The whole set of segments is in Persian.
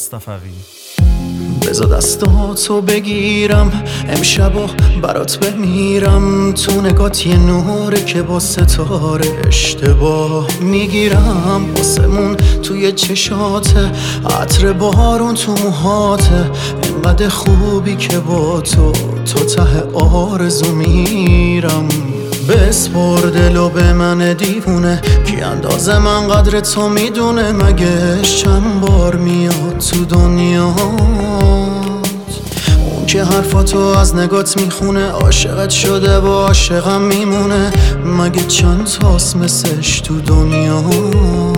مصطفوی. بذار دستاتو بگیرم امشب و برات بمیرم، تو نگات یه نوره که با ستاره اشتباه میگیرم، آسمون توی چشاته، عطر بارون تو موهاته، اینقدر خوبی که با تو ته آرزو میرم. بسپر دلو به من دیوونه، کی اندازه من قدر تو میدونه، مگه چند بار میاد تو دنیات اون که حرفاتو از نگات میخونه، عاشقت شده و عاشقم میمونه، مگه چند تاست مثلش تو دنیات.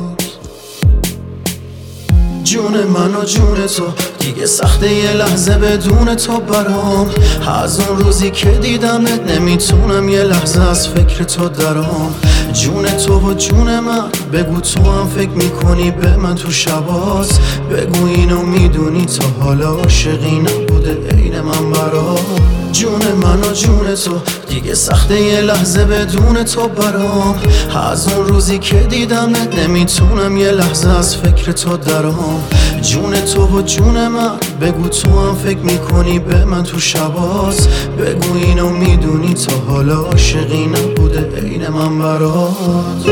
جون من و جون تو دیگه سخته یه لحظه بدون تو برام، از اون روزی که دیدمت نمیتونم یه لحظه از فکر تو درام. جون تو و جون من، بگو تو هم فکر میکنی به من تو شبات، بگو اینو میدونی تا حالا عاشقی نبوده عین من برات. جون من و جون تو دیگه سخته یه لحظه بدون تو برام، از اون روزی که دیدمت نمیتونم یه لحظه از فکر تو درام. جون تو و جون من، بگو تو هم فکر میکنی به من تو شبات، بگو اینو میدونی تا حالا عاشقی نبوده عین من برات.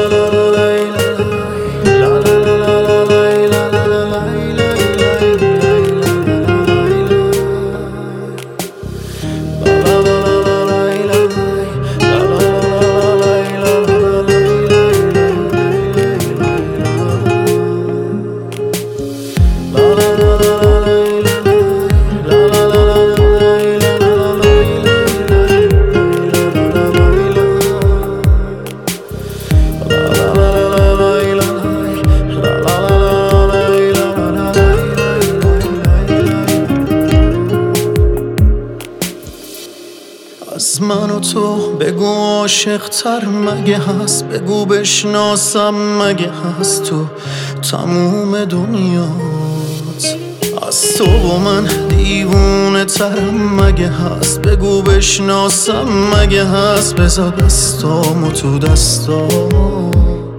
از من و تو بگو عاشق تر مگه هست، بگو بشناسم مگه هست تو تموم دنیات. از تو و من دیوونه ترم مگه هست، بگو بشناسم مگه هست، بذار دستامو تو دستام.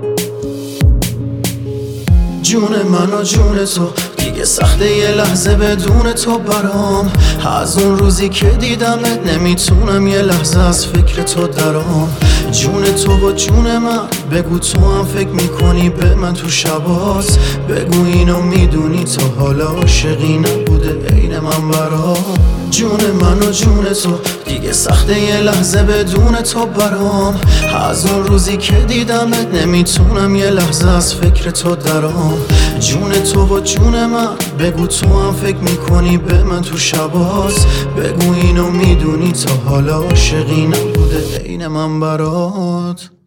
جون من و جون تو دیگه سخته یه لحظه بدون تو برام، از اون روزی که دیدمت نمیتونم یه لحظه از فکر تو درام. جون تو و جون من، بگو تو هم فکر میکنی به من تو شبات، بگو اینو میدونی تا حالا عاشقی نبوده عین من برات. جون من و جون تو دیگه سخته یه لحظه بدون تو برام، از اون روزی که دیدمت نمیتونم یه لحظه از فکر تو درام. جون تو و جون من، بگو تو هم فکر میکنی به من تو شبات، بگو اینو میدونی تا حالا عاشقی نبوده عین من برات.